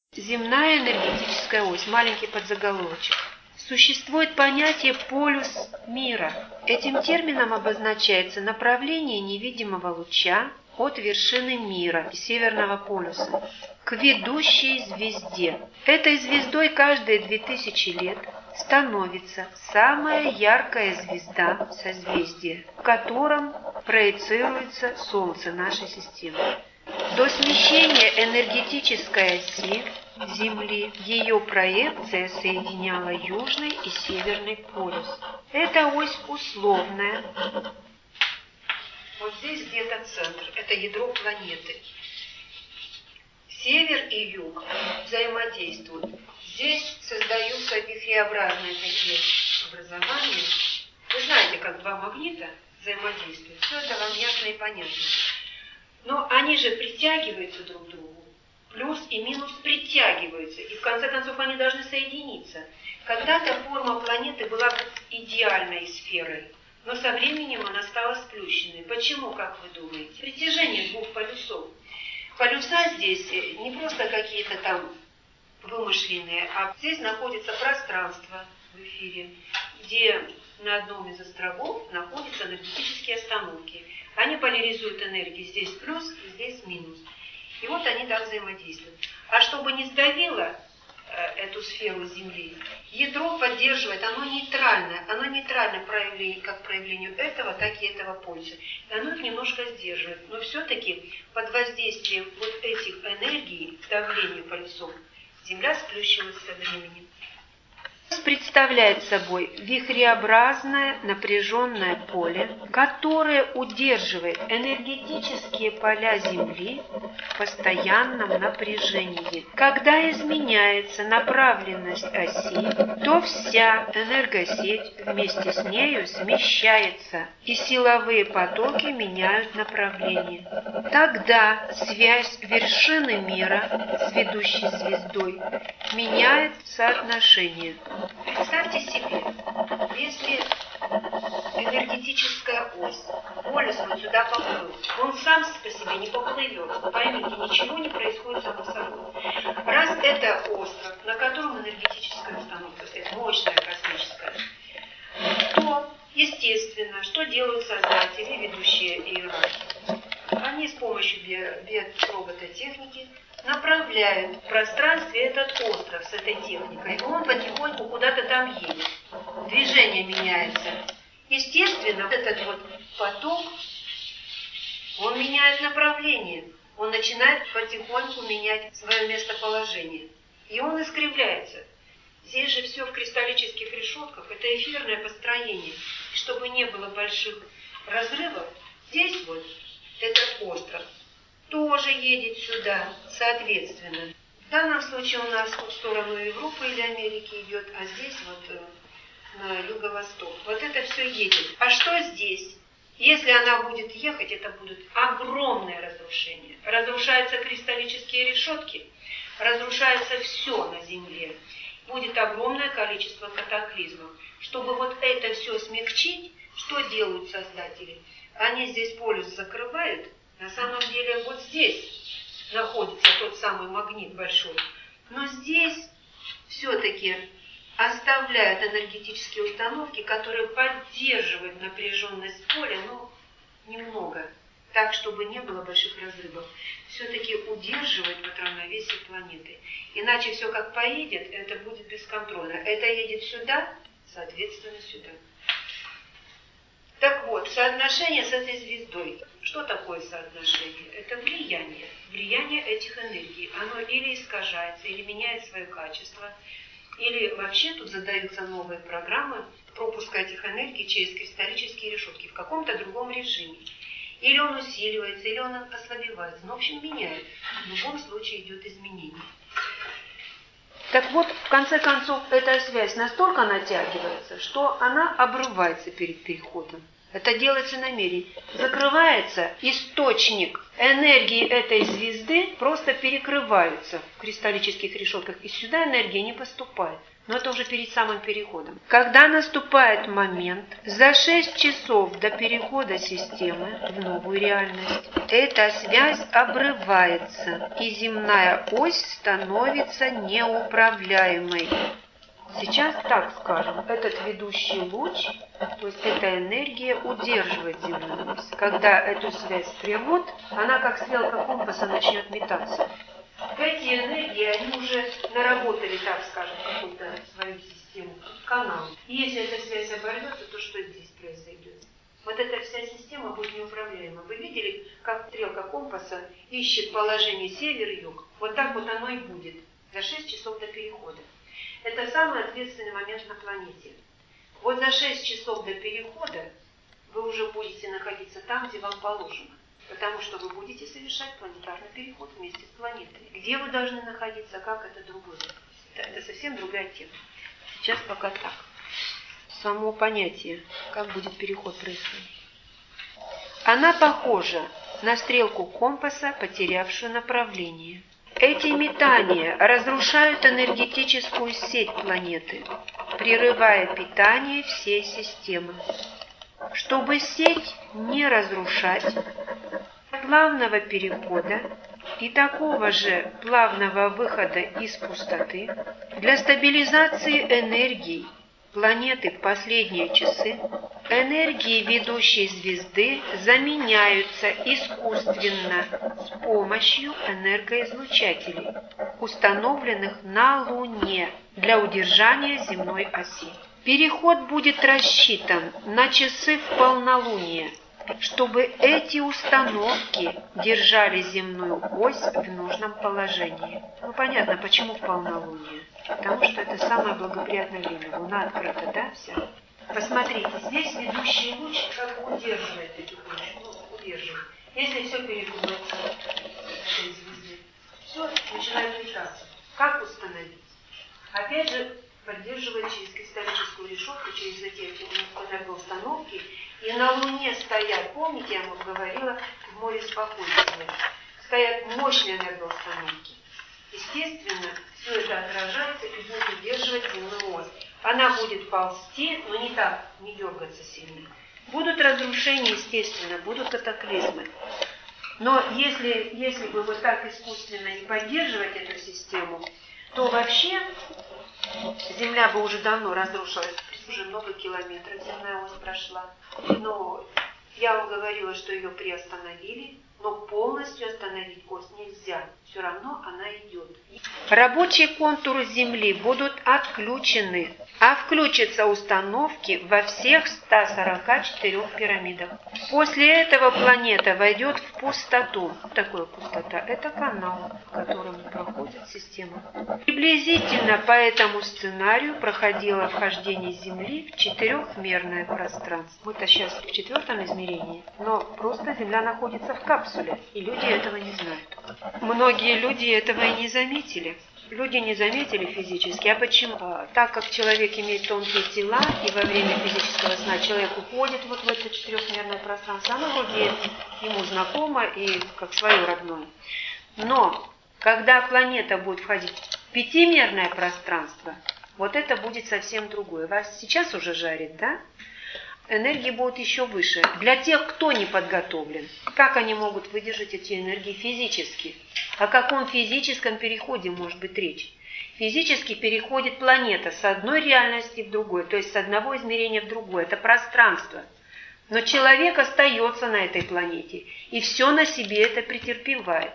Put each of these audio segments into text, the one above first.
Земная энергетическая ось, маленький подзаголовочек. Существует понятие «полюс мира». Этим термином обозначается направление невидимого луча от вершины мира, Северного полюса, к ведущей звезде. Этой звездой каждые 2000 лет становится самая яркая звезда созвездия, в котором проецируется Солнце нашей системы. До смещения энергетической оси Земли ее проекция соединяла Южный и Северный полюс. Эта ось условная. Вот здесь где-то центр, это ядро планеты. Север и юг взаимодействуют. Здесь создаются вихреобразные такие образования. Вы знаете, как два магнита взаимодействуют. Все это вам ясно и понятно. Но они же притягиваются друг к другу. Плюс и минус притягиваются. И в конце концов они должны соединиться. Когда-то форма планеты была идеальной сферой. Но со временем она стала сплющенной. Почему, как вы думаете? Притяжение двух полюсов. Полюса здесь не просто какие-то там вымышленные, а здесь находится пространство в эфире, где на одном из островов находятся энергетические остановки. Они поляризуют энергии, здесь плюс, здесь минус. И вот они так взаимодействуют. А чтобы не сдавило эту сферу Земли, ядро поддерживает, оно нейтральное как проявлению этого, так и этого полюса. И оно их немножко сдерживает. Но все-таки под воздействием вот этих энергий, давления полюсов, Земля сплющилась со временем. Представляет собой вихреобразное напряженное поле, которое удерживает энергетические поля Земли в постоянном напряжении. Когда изменяется направленность оси, то вся энергосеть вместе с нею смещается, и силовые потоки меняют направление. Тогда связь вершины мира с ведущей звездой меняет соотношение. Представьте себе, если энергетическая ось, полюс вот сюда поплыл, он сам по себе не поплывет. Поймите, ничего не происходит само собой. Раз это остров, на котором энергетическая установка стоит, мощная космическая, то, естественно, что делают создатели, ведущие иерархии? Они с помощью биоробототехники направляют в пространстве этот остров с этой техникой. И он потихоньку куда-то там едет. Движение меняется. Естественно, этот вот поток, он меняет направление. Он начинает потихоньку менять свое местоположение. И он искривляется. Здесь же все в кристаллических решетках. Это эфирное построение. И чтобы не было больших разрывов, здесь вот этот остров тоже едет сюда, соответственно. В данном случае у нас в сторону Европы или Америки идет, а здесь вот на юго-восток. Вот это все едет. А что здесь? Если она будет ехать, это будет огромное разрушение. Разрушаются кристаллические решетки, разрушается все на Земле. Будет огромное количество катаклизмов. Чтобы вот это все смягчить, что делают создатели? Они здесь полюс закрывают. На самом деле вот здесь находится тот самый магнит большой. Но здесь все-таки оставляют энергетические установки, которые поддерживают напряженность поля, но немного, так, чтобы не было больших разрывов. Все-таки удерживают вот равновесие планеты. Иначе все как поедет, это будет бесконтрольно. Это едет сюда, соответственно сюда. Так вот, соотношение с этой звездой. Что такое соотношение? Это влияние. Влияние этих энергий. Оно или искажается, или меняет свое качество, или вообще тут задаются новые программы пропуска этих энергий через кристаллические решетки в каком-то другом режиме. Или он усиливается, или он ослабевается. Но, в общем, меняет. В любом случае идет изменение. Так вот, в конце концов, эта связь настолько натягивается, что она обрывается перед переходом. Это делается намеренно. Закрывается источник энергии этой звезды, просто перекрываются в кристаллических решетках, и сюда энергия не поступает. Но это уже перед самым переходом. Когда наступает момент, за 6 часов до перехода системы в новую реальность, эта связь обрывается, и земная ось становится неуправляемой. Сейчас так скажем, этот ведущий луч, то есть эта энергия удерживает земную ось. Когда эту связь прервут, она как стрелка компаса начнет метаться. Эти энергии, они уже наработали, так скажем, какую-то свою систему, канал. И если эта связь оборвется, то что здесь произойдет? Вот эта вся система будет неуправляема. Вы видели, как стрелка компаса ищет положение север-юг? Вот так вот оно и будет за 6 часов до перехода. Это самый ответственный момент на планете. Вот за 6 часов до перехода вы уже будете находиться там, где вам положено. Потому что вы будете совершать планетарный переход вместе с планетой. Где вы должны находиться, как это другое. Это совсем другая тема. Сейчас пока так. Само понятие, как будет переход происходить. Она похожа на стрелку компаса, потерявшую направление. Эти метания разрушают энергетическую сеть планеты, прерывая питание всей системы. Чтобы сеть не разрушать, плавного перехода и такого же плавного выхода из пустоты, для стабилизации энергии планеты в последние часы, энергии ведущей звезды заменяются искусственно с помощью энергоизлучателей, установленных на Луне для удержания земной оси. Переход будет рассчитан на часы в полнолуние, чтобы эти установки держали земную ось в нужном положении. Ну, понятно, почему в полнолуние. Потому что это самое благоприятное время. Луна открыта, да, вся? Посмотрите, здесь ведущий луч как бы удерживает потихонечку, удерживает. Если все передумается этой звезды, все начинает летаться. Как установить? Опять же, поддерживает через кристаллическую решетку, через эти энергоустановки. И на Луне стоят, помните, я вам говорила, в море спокойствия, стоят мощные энергоустановки. Естественно, все это отражается и будет удерживать земную ось. Она будет ползти, но не так, не дергаться сильно. Будут разрушения, естественно, будут катаклизмы. Но если бы вот так искусственно не поддерживать эту систему, то вообще Земля бы уже давно разрушилась. Уже много километров земная ось прошла. Но я вам говорила, что ее приостановили, но полностью остановить ось нельзя. Все равно она идет. Рабочие контуры Земли будут отключены, а включатся установки во всех 144 пирамидах. После этого планета войдет в пустоту. Что такое пустота? Это канал, в котором проходит система. Приблизительно по этому сценарию проходило вхождение Земли в 4-мерное пространство. Мы-то сейчас в 4-м измерении, но просто Земля находится в капсуле, и люди этого не знают. Многие люди этого и не заметили. Люди не заметили физически. А почему? Так как человек имеет тонкие тела, и во время физического сна человек уходит вот в это 4-мерное пространство, оно вроде ему знакомо и как свое родное. Но когда планета будет входить в 5-мерное пространство, вот это будет совсем другое. Вас сейчас уже жарит, да? Энергии будут еще выше. Для тех, кто не подготовлен, как они могут выдержать эти энергии физически? О каком физическом переходе может быть речь? Физически переходит планета с одной реальности в другую, то есть с одного измерения в другое. Это пространство. Но человек остается на этой планете, и все на себе это претерпевает.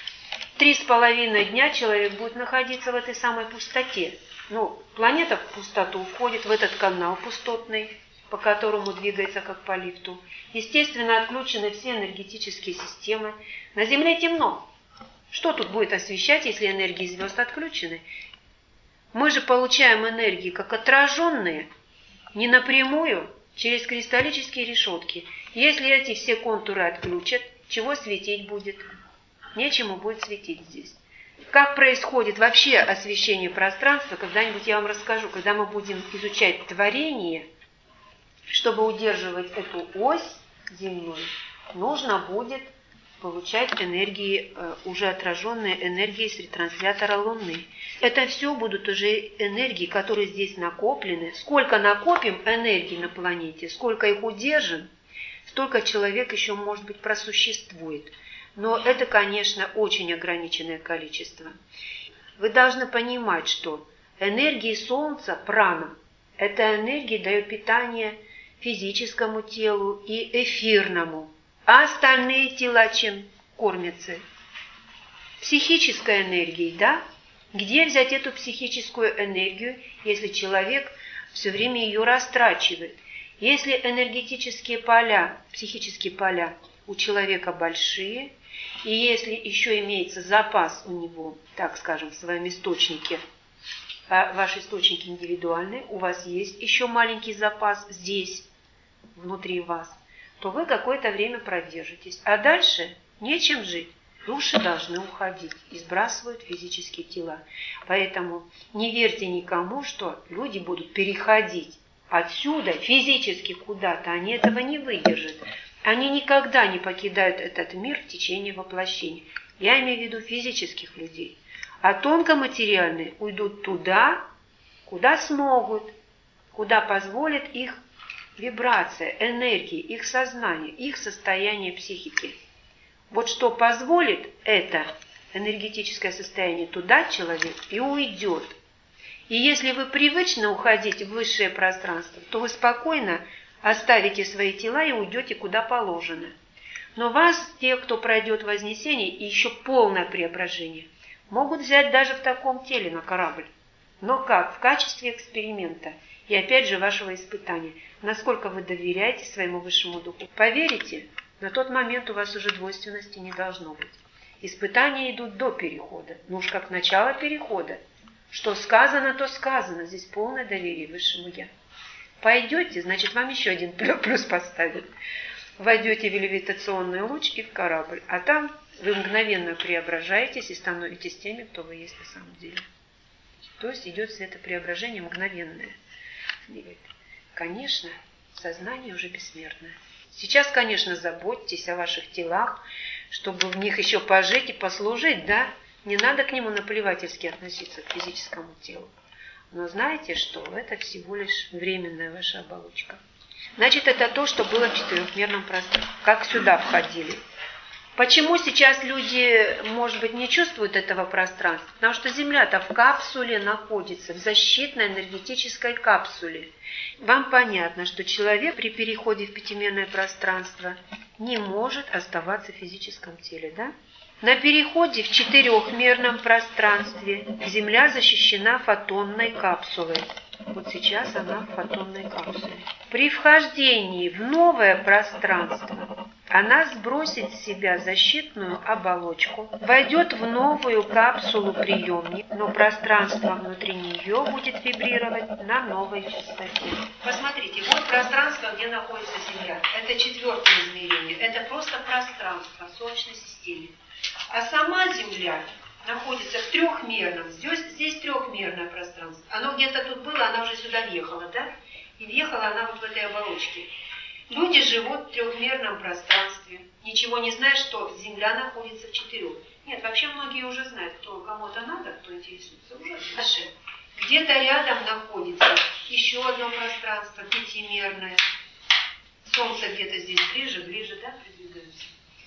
3,5 дня человек будет находиться в этой самой пустоте. Ну, планета в пустоту входит в этот канал пустотный, по которому двигается как по лифту. Естественно, отключены все энергетические системы. На Земле темно. Что тут будет освещать, если энергии звезд отключены? Мы же получаем энергии как отраженные, не напрямую, через кристаллические решетки. Если эти все контуры отключат, чего светить будет? Нечему будет светить здесь. Как происходит вообще освещение пространства, когда-нибудь я вам расскажу, когда мы будем изучать творение Чтобы удерживать эту ось земную, нужно будет получать энергии, уже отраженные энергии с ретранслятора Луны. Это все будут уже энергии, которые здесь накоплены. Сколько накопим энергии на планете, сколько их удержим, столько человек еще, может быть, просуществует. Но это, конечно, очень ограниченное количество. Вы должны понимать, что энергии Солнца, прана, эта энергия дает питание физическому телу и эфирному. А остальные тела чем кормятся? Психической энергией, да? Где взять эту психическую энергию, если человек все время ее растрачивает? Если энергетические поля, психические поля у человека большие, и если еще имеется запас у него, так скажем, в своем источнике, а ваши источники индивидуальные, у вас есть еще маленький запас здесь, внутри вас, то вы какое-то время продержитесь. А дальше нечем жить. Души должны уходить и сбрасывают физические тела. Поэтому не верьте никому, что люди будут переходить отсюда физически куда-то. Они этого не выдержат. Они никогда не покидают этот мир в течение воплощения. Я имею в виду физических людей. А тонкоматериальные уйдут туда, куда смогут, куда позволит их вибрация, энергия, их сознание, их состояние психики. Вот что позволит это энергетическое состояние, туда человек и уйдет. И если вы привычно уходите в высшее пространство, то вы спокойно оставите свои тела и уйдете куда положено. Но вас, те, кто пройдет вознесение и еще полное преображение, могут взять даже в таком теле на корабль. Но как? В качестве эксперимента. И опять же вашего испытания. Насколько вы доверяете своему высшему духу. Поверите, на тот момент у вас уже двойственности не должно быть. Испытания идут до перехода. Ну уж как начало перехода. Что сказано, то сказано. Здесь полное доверие высшему Я. Пойдете, значит, вам еще один плюс поставят. Войдете в левитационный луч и в корабль. А там вы мгновенно преображаетесь и становитесь теми, кто вы есть на самом деле. То есть идет светопреображение мгновенное. Конечно, сознание уже бессмертное. Сейчас, конечно, заботьтесь о ваших телах, чтобы в них еще пожить и послужить, да? Не надо к нему наплевательски относиться, к физическому телу. Но знайте, что это всего лишь временная ваша оболочка. Значит, это то, что было в четырехмерном пространстве. Как сюда входили. Почему сейчас люди, может быть, не чувствуют этого пространства? Потому что Земля-то в капсуле находится, в защитной энергетической капсуле. Вам понятно, что человек при переходе в пятимерное пространство не может оставаться в физическом теле, да? На переходе в четырехмерном пространстве Земля защищена фотонной капсулой. Вот сейчас она в фотонной капсуле. При вхождении в новое пространство она сбросит с себя защитную оболочку, войдет в новую капсулу-приемник, но пространство внутри нее будет вибрировать на новой частоте. Посмотрите, вот пространство, где находится Земля. Это четвертое измерение. Это просто пространство в Солнечной системе. А сама Земля находится в трехмерном. Здесь трехмерное пространство. Оно где-то тут было, она уже сюда въехала, да? И въехала она вот в этой оболочке. Люди живут в трехмерном пространстве. Ничего не знают, что Земля находится в четырех. Нет, вообще многие уже знают, кто кому-то надо, кто интересуется, уже знают. Где-то рядом находится еще одно пространство, пятимерное. Солнце где-то здесь ближе, да, придвигается.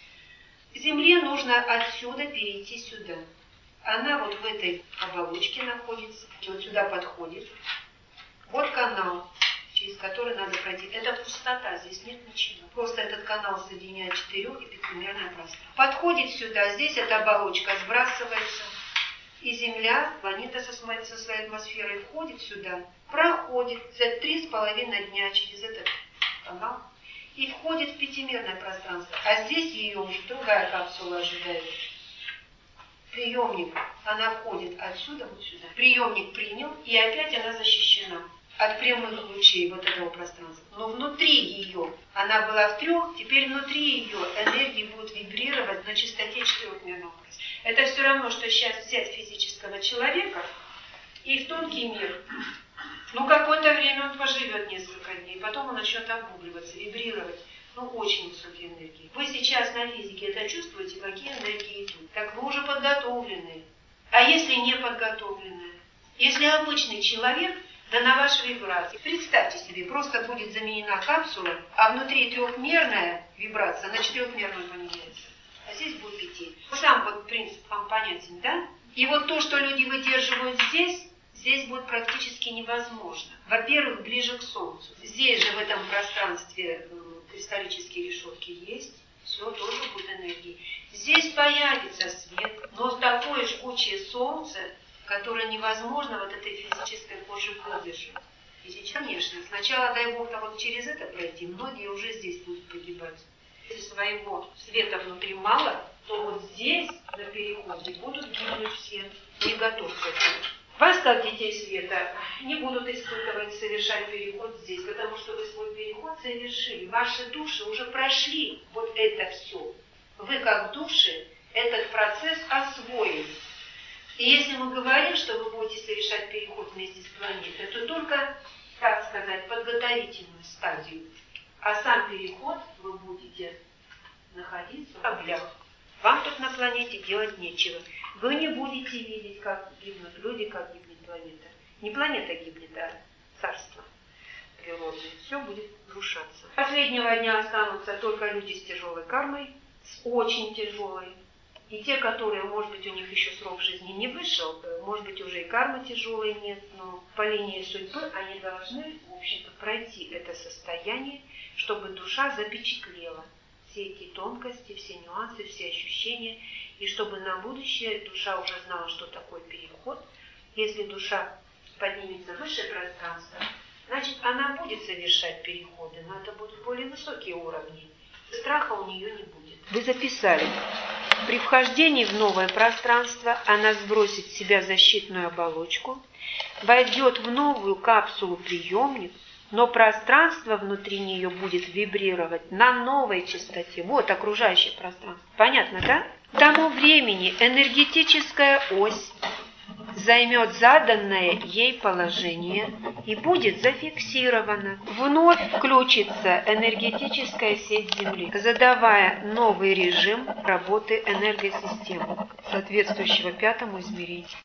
Земле нужно отсюда перейти сюда. Она вот в этой оболочке находится, вот сюда подходит. Вот канал, через который надо пройти. Это пустота, здесь нет ничего. Просто этот канал соединяет четырех- и пятимерное пространство. Подходит сюда, здесь эта оболочка сбрасывается. И Земля, планета со своей атмосферой входит сюда, проходит за 3,5 дня через этот канал и входит в пятимерное пространство. А здесь ее уже другая капсула ожидает. Приемник, она входит отсюда вот сюда. Приемник принял, и опять она защищена от прямых лучей вот этого пространства. Но внутри ее, она была в трех, теперь внутри ее энергии будут вибрировать на частоте четырехмерного пространства. Это все равно, что сейчас взять физического человека и в тонкий мир Ну, какое-то время он поживет несколько дней, потом он начнет обугливаться, вибрировать. Ну, очень высокие энергии. Вы сейчас на физике это чувствуете, какие энергии идут. Так вы уже подготовлены. А если не подготовлены? Если обычный человек, да на ваши вибрации. Представьте себе, просто будет заменена капсула, а внутри трехмерная вибрация на четырехмерную поменяется. А здесь будет пяти. Сам вот принцип вам понятен, да? И вот то, что люди выдерживают здесь будет практически невозможно. Во-первых, ближе к Солнцу. Здесь же, в этом пространстве, кристаллические решетки есть. Все тоже будет энергии. Здесь появится свет, но такое жгучее Солнце, которое невозможно вот этой физической коже выдержать. И сейчас, конечно, сначала, дай Бог, вот через это пройти, многие уже здесь будут погибать. Если своего света внутри мало, то вот здесь, на переходе, будут гибнуть все. Не готов к этому. Вас, как детей света, не будут испытывать, совершать переход здесь, потому что вы свой переход совершили. Ваши души уже прошли вот это все. Вы, как души, этот процесс освоили. И если мы говорим, что вы будете совершать переход вместе с планетой, то только, так сказать, подготовительную стадию. А сам переход вы будете находиться в кораблях. Вам тут на планете делать нечего. Вы не будете видеть, как гибнут люди, как гибнет планета. Не планета гибнет, а царство природное. Все будет рушаться. Последнего дня останутся только люди с тяжелой кармой, с очень тяжелой. И те, которые, может быть, у них еще срок жизни не вышел, может быть, уже и кармы тяжелой нет, но по линии судьбы они должны, в общем-то, пройти это состояние, чтобы душа запечатлела все эти тонкости, все нюансы, все ощущения, и чтобы на будущее душа уже знала, что такое переход. Если душа поднимется в высшее пространство, значит, она будет совершать переходы, но это будут более высокие уровни. Страха у нее не будет. Вы записали. При вхождении в новое пространство она сбросит с себя защитную оболочку, войдет в новую капсулу-приемник, но пространство внутри нее будет вибрировать на новой частоте. Вот окружающее пространство. Понятно, да? К тому времени энергетическая ось займет заданное ей положение и будет зафиксирована. Вновь включится энергетическая сеть Земли, задавая новый режим работы энергосистемы, соответствующего 5-му измерению.